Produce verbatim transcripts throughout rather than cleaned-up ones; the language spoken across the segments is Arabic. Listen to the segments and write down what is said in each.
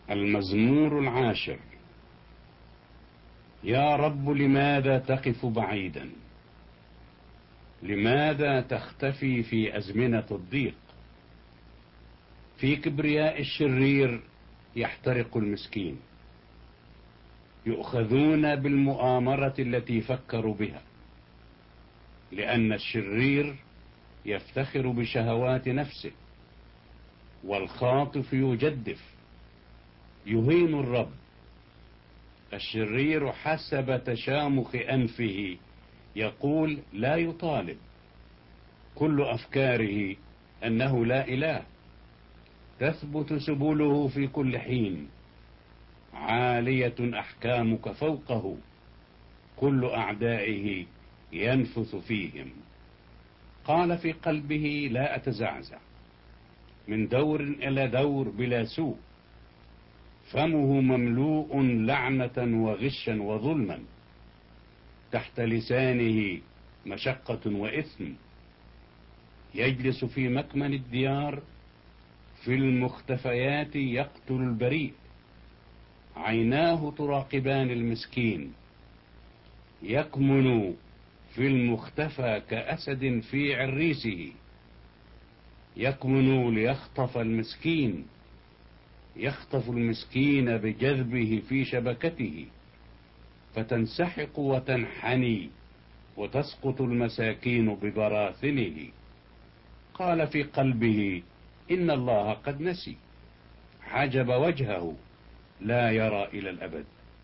المزمور العاشر. يا رب لماذا تقف بعيدا؟ لماذا تختفي في أزمنة الضيق؟ في كبرياء الشرير يحترق المسكين، يؤخذون بالمؤامرة التي فكروا بها، لأن الشرير يفتخر بشهوات نفسه، والخاطف يجدف يهين الرب. الشرير حسب تشامخ أنفه يقول لا يطالب، كل أفكاره أنه لا إله، تثبت سبله في كل حين، عالية أحكامك فوقه، كل أعدائه ينفث فيهم. قال في قلبه لا أتزعزع، من دور إلى دور بلا سوء، فمه مملوء لعنة وغشا وظلما، تحت لسانه مشقة وإثم، يجلس في مكمن الديار، في المختفيات يقتل البريء، عيناه تراقبان المسكين، يكمن في المختفى كأسد في عريسه، يكمن ليخطف المسكين، يخطف المسكين بجذبه في شبكته، فتنسحق وتنحني وتسقط المساكين ببراثنه. قال في قلبه إن الله قد نسي، حجب وجهه لا يرى إلى الأبد.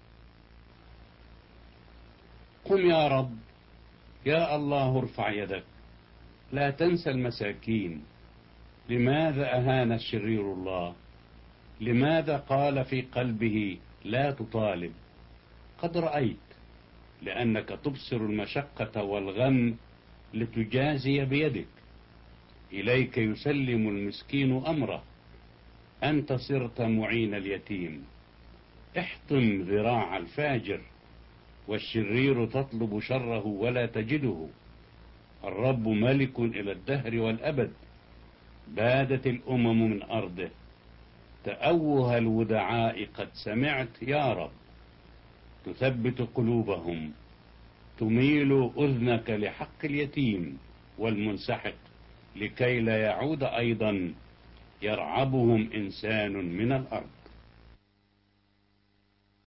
قم يا رب، يا الله ارفع يدك، لا تنسى المساكين. لماذا أهان الشرير الله؟ لماذا قال في قلبه لا تطالب؟ قد رأيت، لأنك تبصر المشقة والغم لتجازي بيدك. إليك يسلم المسكين أمره، أنت صرت معين اليتيم. احطم ذراع الفاجر، والشرير تطلب شره ولا تجده. الرب ملك إلى الدهر والأبد، بادت الأمم من أرضه. تأوه الودعاء قد سمعت يا رب، تثبت قلوبهم، تميل أذنك لحق اليتيم والمنسحق، لكي لا يعود أيضا يرعبهم إنسان من الأرض.